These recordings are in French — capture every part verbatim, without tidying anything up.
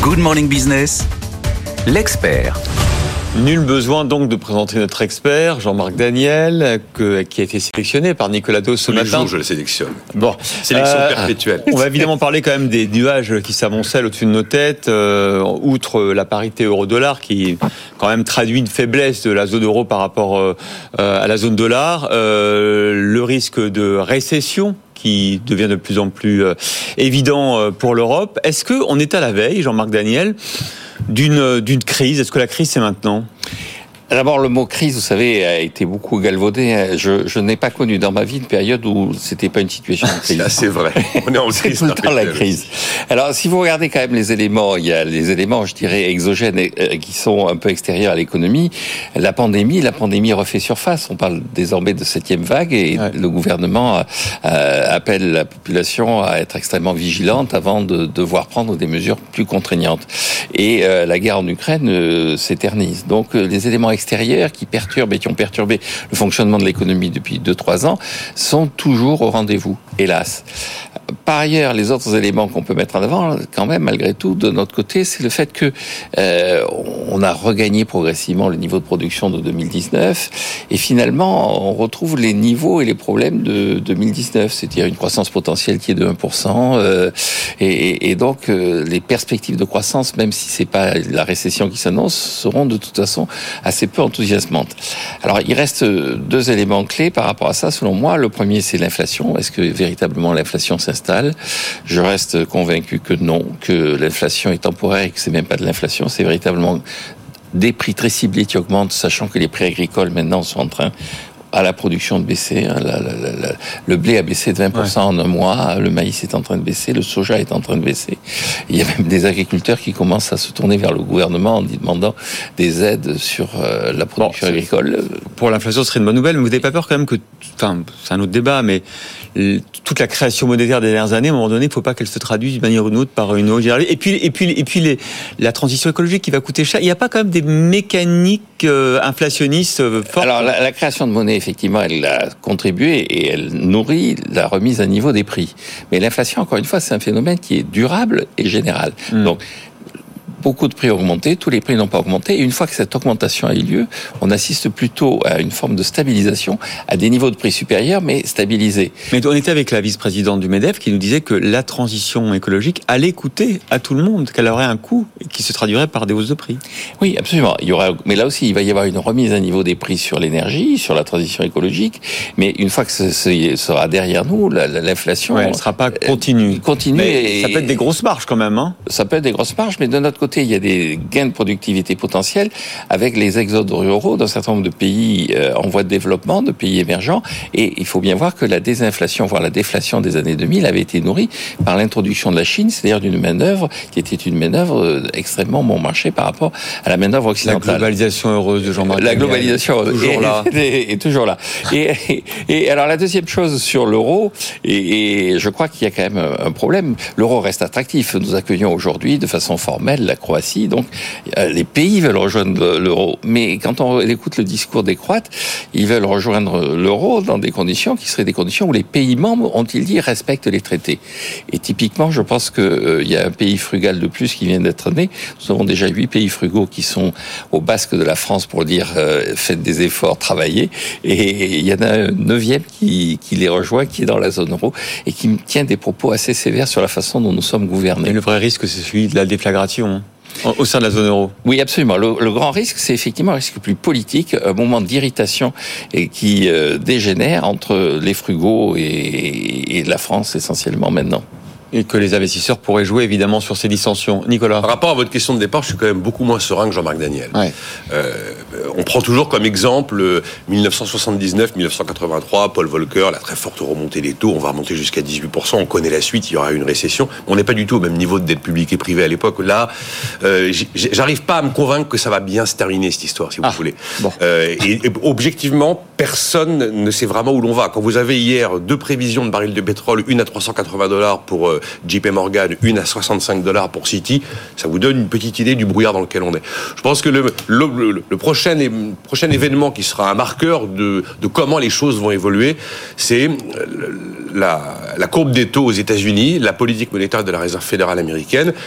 Good Morning Business, l'expert. Nul besoin donc de présenter notre expert, Jean-Marc Daniel, que, qui a été sélectionné par Nicolas Dos ce Tous matin. les jours, je le sélectionne. Bon, sélection euh, perpétuelle. On va évidemment parler quand même des nuages qui s'amoncellent au-dessus de nos têtes, euh, outre la parité euro-dollar qui quand même traduit une faiblesse de la zone euro par rapport euh, à la zone dollar, euh, le risque de récession qui devient de plus en plus euh, évident euh, pour l'Europe. Est-ce qu'on est à la veille, Jean-Marc Daniel, d'une, d'une crise? Est-ce que la crise, c'est maintenant ? D'abord, le mot crise, vous savez, a été beaucoup galvaudé. Je, je n'ai pas connu dans ma vie une période où c'était pas une situation de crise. Là, c'est vrai. On est en c'est crise. tout le temps la crise. Alors, si vous regardez quand même les éléments, il y a les éléments, je dirais, exogènes qui sont un peu extérieurs à l'économie. La pandémie, la pandémie refait surface. On parle désormais de septième vague et ouais. Le gouvernement euh, appelle la population à être extrêmement vigilante avant de devoir prendre des mesures plus contraignantes. Et euh, la guerre en Ukraine euh, s'éternise. Donc, euh, les éléments extérieurs qui perturbent et qui ont perturbé le fonctionnement de l'économie depuis deux trois ans sont toujours au rendez-vous, hélas. Par ailleurs, les autres éléments qu'on peut mettre en avant, quand même, malgré tout, de notre côté, c'est le fait que euh, on a regagné progressivement le niveau de production de deux mille dix-neuf et finalement, on retrouve les niveaux et les problèmes de deux mille dix-neuf, c'est-à-dire une croissance potentielle qui est de un pour cent euh, et, et donc euh, les perspectives de croissance, même si c'est pas la récession qui s'annonce, seront de toute façon assez peu enthousiasmantes. Alors, il reste deux éléments clés par rapport à ça, selon moi. Le premier, c'est l'inflation. Est-ce que véritablement l'inflation s'installe ? Je reste convaincu que non, que l'inflation est temporaire et que c'est même pas de l'inflation, c'est véritablement des prix très ciblés qui augmentent, sachant que les prix agricoles maintenant sont en train à la production de baisser. Hein. La, la, la, le blé a baissé de vingt pour cent ouais. en un mois, le maïs est en train de baisser, le soja est en train de baisser. Il y a même des agriculteurs qui commencent à se tourner vers le gouvernement en demandant des aides sur euh, la production bon, agricole. Pour l'inflation, ce serait une bonne nouvelle, mais vous n'avez pas peur quand même que, enfin, c'est un autre débat, mais toute la création monétaire des dernières années, à un moment donné, il ne faut pas qu'elle se traduise d'une manière ou d'une autre par une hausse. Et puis, et puis, et puis les, la transition écologique qui va coûter cher. Il n'y a pas quand même des mécaniques euh, inflationnistes euh, fortes? Alors, la, la création de monnaie, effectivement, elle a contribué et elle nourrit la remise à niveau des prix. Mais l'inflation, encore une fois, c'est un phénomène qui est durable et général. Mmh. Donc, beaucoup de prix ont augmenté, tous les prix n'ont pas augmenté. Et une fois que cette augmentation a eu lieu, on assiste plutôt à une forme de stabilisation, à des niveaux de prix supérieurs, mais stabilisés. Mais on était avec la vice-présidente du MEDEF qui nous disait que la transition écologique allait coûter à tout le monde, qu'elle aurait un coût et qui se traduirait par des hausses de prix. Oui, absolument. Il y aura, mais là aussi, il va y avoir une remise à niveau des prix sur l'énergie, sur la transition écologique. Mais une fois que ce, ce sera derrière nous, la, la, l'inflation... Ouais, elle ne sera pas continue. Euh, continue mais et, ça peut être des grosses marges quand même. Hein. Ça peut être des grosses marges, mais de notre côté, il y a des gains de productivité potentiels avec les exodes ruraux d'un certain nombre de pays en voie de développement, de pays émergents. Et il faut bien voir que la désinflation, voire la déflation des années deux mille avait été nourrie par l'introduction de la Chine, c'est-à-dire d'une main-d'œuvre qui était une main-d'œuvre extrêmement bon marché par rapport à la main-d'œuvre occidentale. La globalisation heureuse de Jean-Marc. La globalisation heureuse. Toujours là. Et, et toujours là. Et, et, et alors la deuxième chose sur l'euro, et, et je crois qu'il y a quand même un problème. L'euro reste attractif. Nous accueillons aujourd'hui de façon formelle la Croatie. Donc, les pays veulent rejoindre l'euro. Mais quand on écoute le discours des Croates, ils veulent rejoindre l'euro dans des conditions qui seraient des conditions où les pays membres, ont-ils dit, respectent les traités. Et typiquement, je pense qu'il euh, y a un pays frugal de plus qui vient d'être né. Nous avons déjà huit pays frugaux qui sont au basque de la France pour dire euh, faites des efforts, travaillez. Et il y en a un neuvième qui, qui les rejoint, qui est dans la zone euro et qui tient des propos assez sévères sur la façon dont nous sommes gouvernés. Mais le vrai risque, c'est celui de la déflagration. Au sein de la zone euro. Oui, absolument. Le, le grand risque, c'est effectivement un risque plus politique, un moment d'irritation et qui euh, dégénère entre les frugaux et, et la France essentiellement maintenant. Et que les investisseurs pourraient jouer évidemment sur ces dissensions. Nicolas. Par rapport à votre question de départ, je suis quand même beaucoup moins serein que Jean-Marc Daniel. Ouais. Euh, on prend toujours comme exemple dix-neuf cent soixante-dix-neuf dix-neuf cent quatre-vingt-trois, Paul Volcker, la très forte remontée des taux, on va remonter jusqu'à dix-huit pour cent, on connaît la suite, il y aura une récession. On n'est pas du tout au même niveau de dette publique et privée à l'époque. Là, euh, j'arrive pas à me convaincre que ça va bien se terminer cette histoire, si vous ah, voulez. Bon. Euh, et, et objectivement, personne ne sait vraiment où l'on va. Quand vous avez hier deux prévisions de barils de pétrole, une à trois cent quatre-vingts dollars pour euh, J P Morgan, une à soixante-cinq dollars pour Citi, ça vous donne une petite idée du brouillard dans lequel on est. Je pense que le, le, le, le prochain, prochain événement qui sera un marqueur de, de comment les choses vont évoluer, c'est la, la courbe des taux aux États-Unis, la politique monétaire de la Réserve fédérale américaine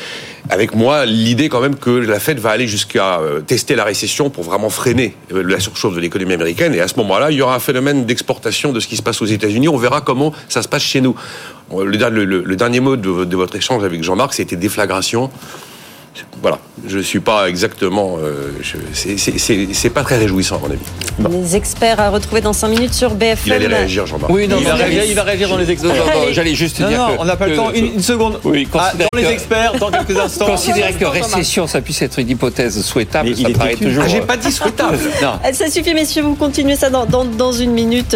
avec moi l'idée quand même que la Fed va aller jusqu'à tester la récession pour vraiment freiner la surchauffe de l'économie américaine. Et à ce moment-là, il y aura un phénomène d'exportation de ce qui se passe aux États-Unis. On verra comment ça se passe chez nous. Le, le, le dernier mot de, de votre échange avec Jean-Marc, c'était déflagration. Voilà, je suis pas exactement. Euh, je, c'est, c'est, c'est, c'est pas très réjouissant, à mon avis. Bon. Les experts à retrouver dans cinq minutes sur B F M. Il allait réagir, Jean-Marc. Oui, non, il, va réagir, il va réagir dans les experts. Non, non, non, j'allais juste non, dire non, que, on n'a pas que, le temps. Une, une seconde. Oui, ah, dans les experts, dans quelques instants. Considérer que récession, ça puisse être une hypothèse souhaitable, mais ça paraît toujours. Ah, j'ai pas dit souhaitable. Non. Ça suffit, messieurs. Vous continuez ça dans, dans, dans une minute.